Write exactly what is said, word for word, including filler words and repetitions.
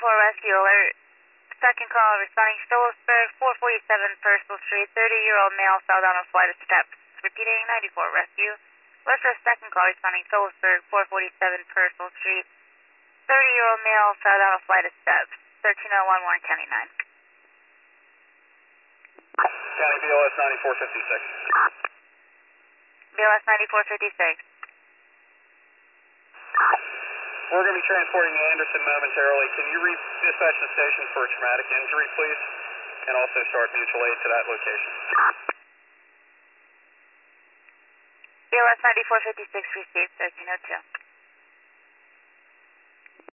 ninety-four Rescue Alert. Second call responding Phillipsburg, four forty-seven Purcell Street. thirty-year-old male fell down a flight of steps. Repeating ninety-four Rescue. Alert for a second call responding Phillipsburg, four forty-seven Purcell Street. thirty-year-old male fell down a flight of steps. thirteen oh one Warren County nine. County B L S ninety-four fifty-six. B L S ninety-four fifty-six. We're going to be transporting Anderson momentarily. Can you re-dispatch the station for a traumatic injury, please? And also start mutual aid to that location. B L S ninety-four fifty-six received, thirteen oh two.